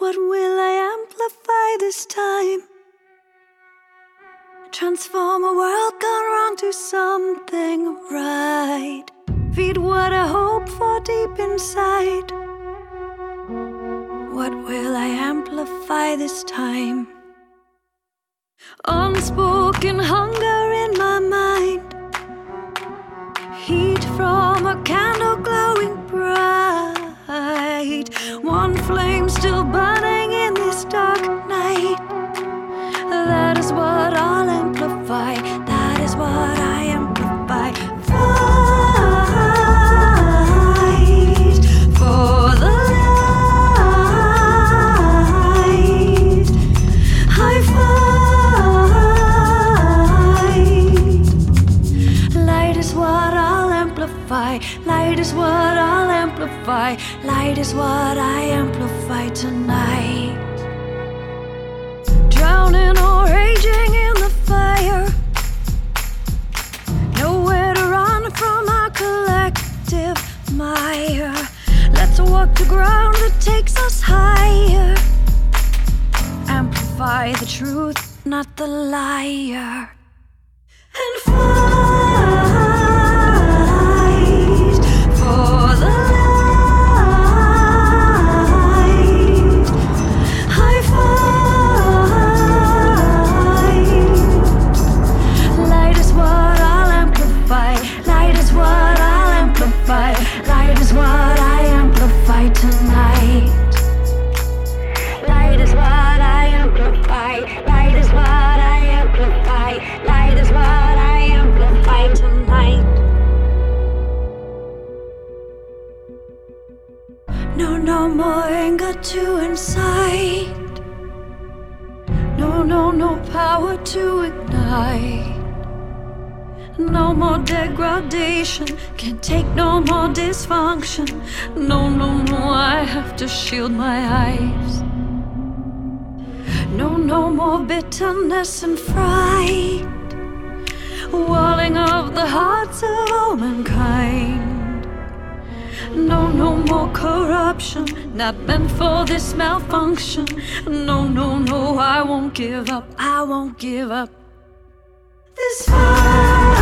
What will I amplify this time? Transform a world gone wrong to something right. Feed what I hope for deep inside. What will I amplify this time? Unspoken hunger in my mind. Heat from a candle glowing bright. One flame still burning in this dark night. That is what I'll amplify. That is what I amplify. Fight for the light. I fight. Light is what I'll amplify. Light is what I'll amplify. Light is what I amplify tonight. Drowning or raging in the fire. Nowhere to run from our collective mire. Let's walk the ground that takes us higher. Amplify the truth, not the liar. And fight for the light. I fight. Light is what I'll amplify. Light is what I'll amplify. Light is what I amplify tonight. Light is what I amplify. Light is what I amplify. Light is what I amplify tonight. No more anger to incite. No power to ignite. No more degradation. Can't take no more dysfunction. No, I have to shield my eyes. No more bitterness and fright. Walling of the hearts of all mankind. No more corruption, not meant for this malfunction. No, I won't give up, I won't give up this fight.